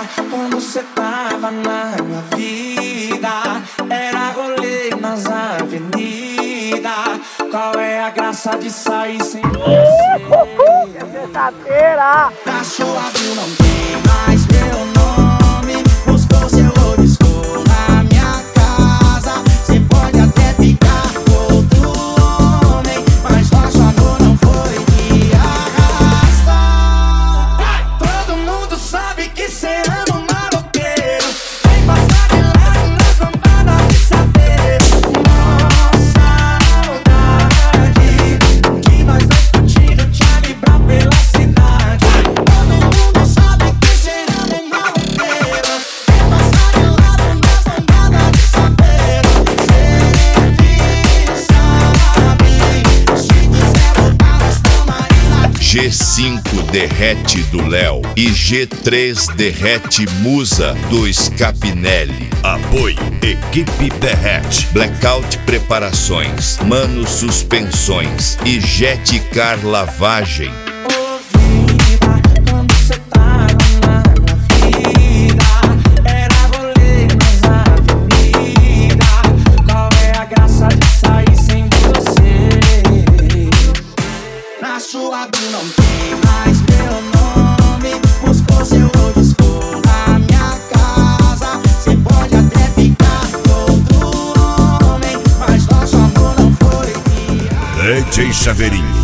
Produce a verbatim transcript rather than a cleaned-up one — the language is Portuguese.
quando cê tava na minha vida. Era rolê nas avenidas. Qual é a graça de sair sem você? É sexta-feira. Na sua viu não tem mais meu nome. Buscou seu obscuro na minha casa. Cê pode até ficar com outro homem, mas nosso amor não foi de arrasta. Todo mundo sabe que cê ama um maloqueiro. Vem passar de lado nas lambadas de saber. Nossa saudade que nós dois curtindo Charlie Brown pela cidade. Todo mundo sabe que cê ama um maloqueiro. Vem passar de lado nas lambadas de saber. Cê sabe, se quiser voltar nós tamo aí na G cinco Derrete do Léo e G três Derrete Musa do Scapinelli. Apoio Equipe Derrete, Blackout Preparações, Mano Suspensões e Jet Car Lavagem. ouvida quando cê tava na minha vida. Era rolê nas avenidas. Qual é a graça de sair sem você? Na sua bio não tem mais meu nome. Buscou seu obscuro na minha casa. Cê pode até ficar com outro homem, mas nosso amor não foi de D J Chaveirinho